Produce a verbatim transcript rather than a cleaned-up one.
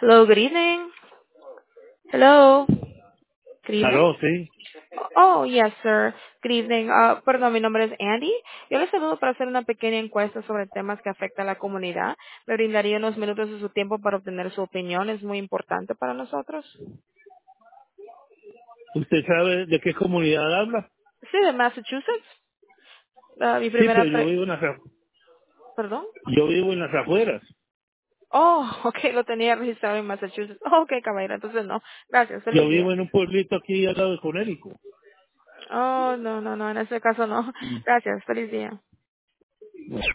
Hello, good evening. Hello, good evening. Aló, sí. Oh, yes, sir. Good evening. Ah, perdón, mi nombre es Andy. Yo les saludo para hacer una pequeña encuesta sobre temas que afectan a la comunidad. Me brindaría unos minutos de su tiempo para obtener su opinión. Es muy importante para nosotros. ¿Usted sabe de qué comunidad habla? Sí, de Massachusetts. Ah, mi Sí, pero primera yo pre... vivo en las, af- Perdón. yo vivo en las afueras. Oh, ok, lo tenía registrado en Massachusetts. Oh, ok, caballero, entonces no. Gracias, Yo feliz vivo día. en un pueblito aquí al lado de Conérico. Oh, no, no, no, en ese caso no. Gracias, feliz día.